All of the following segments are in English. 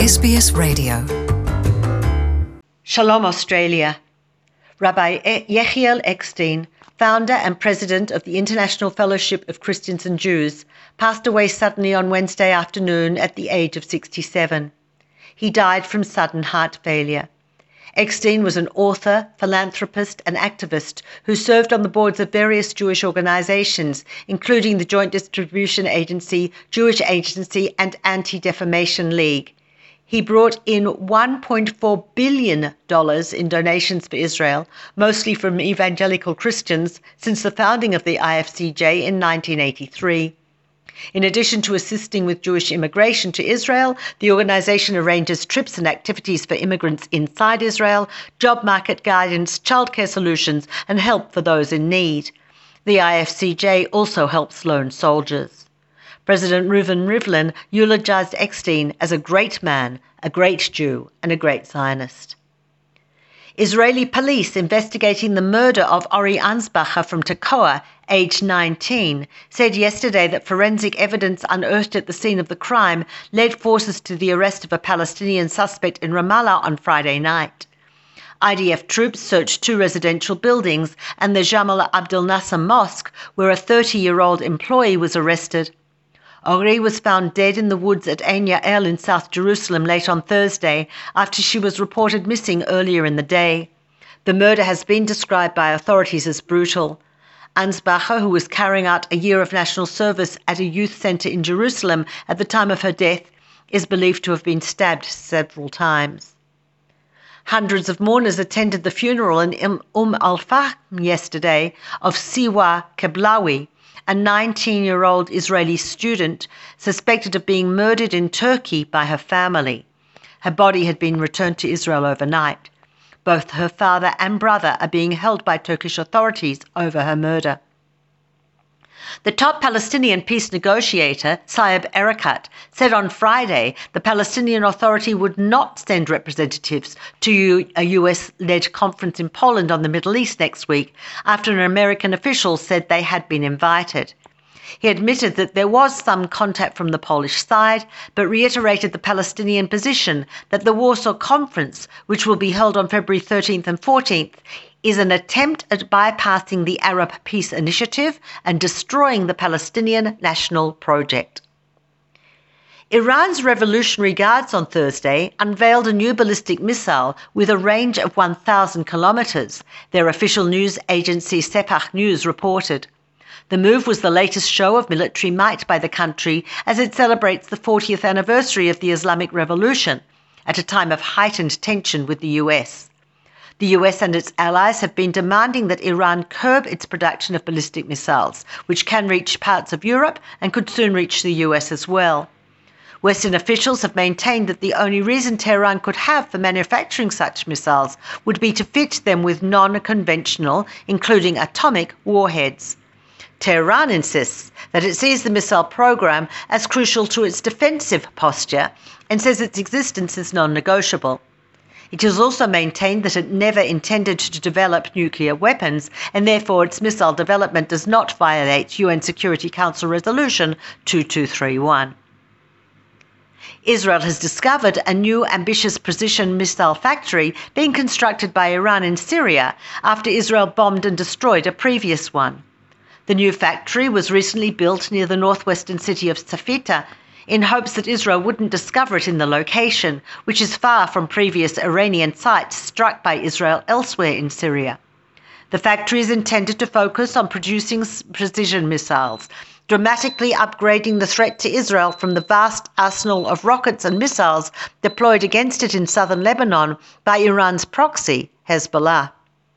SBS Radio. Shalom Australia. Rabbi Yechiel Eckstein, founder and president of the International Fellowship of Christians and Jews, passed away suddenly on Wednesday afternoon at the age of 67. He died from sudden heart failure. Eckstein was an author, philanthropist and activist who served on the boards of various Jewish organizations, including the Joint Distribution Agency, Jewish Agency and Anti-Defamation League. He brought in $1.4 billion in donations for Israel, mostly from evangelical Christians, since the founding of the IFCJ in 1983. In addition to assisting with Jewish immigration to Israel, the organization arranges trips and activities for immigrants inside Israel, job market guidance, childcare solutions, and help for those in need. The IFCJ also helps lone soldiers. President Reuven Rivlin eulogized Eckstein as a great man, a great Jew, and a great Zionist. Israeli police investigating the murder of Ori Ansbacher from Tekoa, aged 19, said yesterday that forensic evidence unearthed at the scene of the crime led forces to the arrest of a Palestinian suspect in Ramallah on Friday night. IDF troops searched 2 residential buildings and the Jamal Abdel Nasser Mosque, where a 30-year-old employee was arrested. Ori was found dead in the woods at Ein Yael in South Jerusalem late on Thursday after she was reported missing earlier in the day. The murder has been described by authorities as brutal. Ansbacher, who was carrying out a year of national service at a youth center in Jerusalem at the time of her death, is believed to have been stabbed several times. Hundreds of mourners attended the funeral in Al-Fahm yesterday of Siwa Keblawi, a 19-year-old Israeli student suspected of being murdered in Turkey by her family. Her body had been returned to Israel overnight. Both her father and brother are being held by Turkish authorities over her murder. The top Palestinian peace negotiator, Saeb Erekat, said on Friday the Palestinian Authority would not send representatives to a US-led conference in Poland on the Middle East next week after an American official said they had been invited. He admitted that there was some contact from the Polish side, but reiterated the Palestinian position that the Warsaw Conference, which will be held on February 13th and 14th, is an attempt at bypassing the Arab Peace Initiative and destroying the Palestinian national project. Iran's Revolutionary Guards on Thursday unveiled a new ballistic missile with a range of 1,000 kilometers, their official news agency Sepah News reported. The move was the latest show of military might by the country as it celebrates the 40th anniversary of the Islamic Revolution, at a time of heightened tension with the US. The US and its allies have been demanding that Iran curb its production of ballistic missiles, which can reach parts of Europe and could soon reach the US as well. Western officials have maintained that the only reason Tehran could have for manufacturing such missiles would be to fit them with non-conventional, including atomic, warheads. Tehran insists that it sees the missile program as crucial to its defensive posture and says its existence is non-negotiable. It has also maintained that it never intended to develop nuclear weapons, and therefore its missile development does not violate UN Security Council Resolution 2231. Israel has discovered a new ambitious precision missile factory being constructed by Iran in Syria after Israel bombed and destroyed a previous one. The new factory was recently built near the northwestern city of Safita, in hopes that Israel wouldn't discover it in the location, which is far from previous Iranian sites struck by Israel elsewhere in Syria. The factory is intended to focus on producing precision missiles, dramatically upgrading the threat to Israel from the vast arsenal of rockets and missiles deployed against it in southern Lebanon by Iran's proxy, Hezbollah.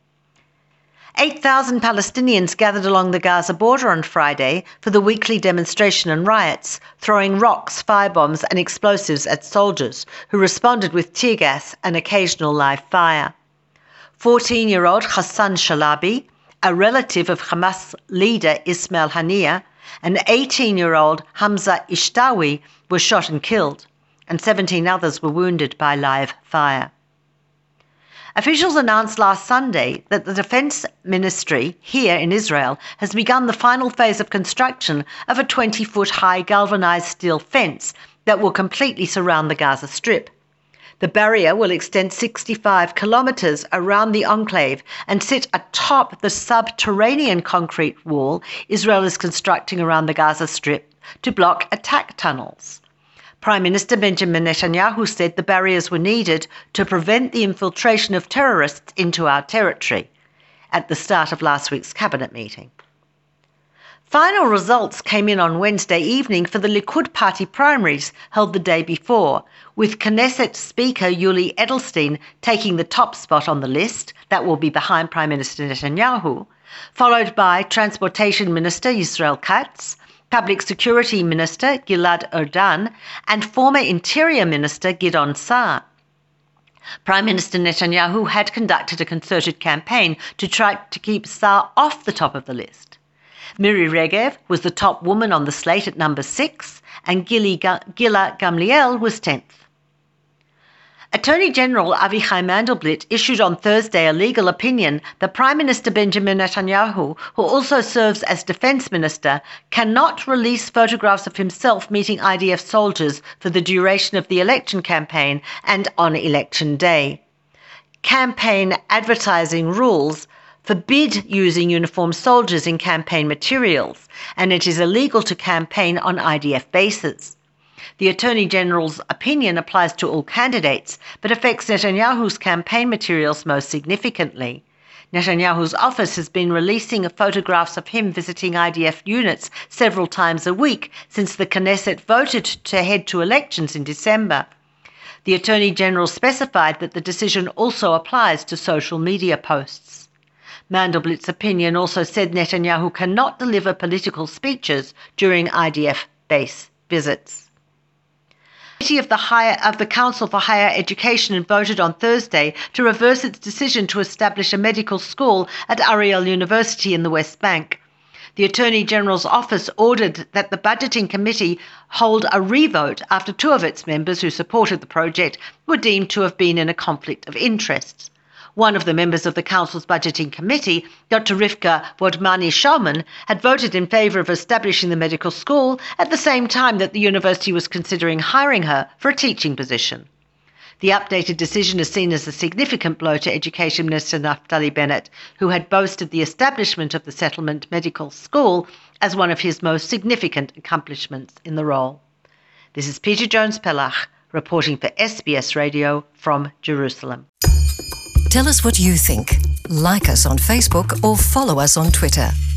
8,000 Palestinians gathered along the Gaza border on Friday for the weekly demonstration and riots, throwing rocks, firebombs and explosives at soldiers, who responded with tear gas and occasional live fire. 14-year-old Hassan Shalabi, a relative of Hamas leader Ismail Haniyeh, and 18-year-old Hamza Ishtawi were shot and killed, and 17 others were wounded by live fire. Officials announced last Sunday that the Defense Ministry here in Israel has begun the final phase of construction of a 20-foot high galvanized steel fence that will completely surround the Gaza Strip. The barrier will extend 65 kilometres around the enclave and sit atop the subterranean concrete wall Israel is constructing around the Gaza Strip to block attack tunnels. Prime Minister Benjamin Netanyahu said the barriers were needed to prevent the infiltration of terrorists into our territory at the start of last week's cabinet meeting. Final results came in on Wednesday evening for the Likud party primaries held the day before, with Knesset Speaker Yuli Edelstein taking the top spot on the list, that will be behind Prime Minister Netanyahu, followed by Transportation Minister Yisrael Katz, Public Security Minister Gilad Erdan, and former Interior Minister Gideon Saar. Prime Minister Netanyahu had conducted a concerted campaign to try to keep Saar off the top of the list. Miri Regev was the top woman on the slate at number 6, and Gila Gamliel was 10th. Attorney General Avichai Mandelblit issued on Thursday a legal opinion that Prime Minister Benjamin Netanyahu, who also serves as Defense Minister, cannot release photographs of himself meeting IDF soldiers for the duration of the election campaign and on Election Day. Campaign advertising rules forbid using uniformed soldiers in campaign materials, and it is illegal to campaign on IDF bases. The Attorney General's opinion applies to all candidates, but affects Netanyahu's campaign materials most significantly. Netanyahu's office has been releasing photographs of him visiting IDF units several times a week since the Knesset voted to head to elections in December. The Attorney General specified that the decision also applies to social media posts. Mandelblit's opinion also said Netanyahu cannot deliver political speeches during IDF base visits. The committee of the Council for Higher Education voted on Thursday to reverse its decision to establish a medical school at Ariel University in the West Bank. The Attorney General's office ordered that the Budgeting Committee hold a revote after 2 of its members who supported the project were deemed to have been in a conflict of interests. One of the members of the Council's Budgeting Committee, Dr. Rivka Vodmani-Shulman, had voted in favour of establishing the medical school at the same time that the university was considering hiring her for a teaching position. The updated decision is seen as a significant blow to Education Minister Naftali Bennett, who had boasted the establishment of the Settlement Medical School as one of his most significant accomplishments in the role. This is Peter Jones-Pellach reporting for SBS Radio from Jerusalem. Tell us what you think. Like us on Facebook or follow us on Twitter.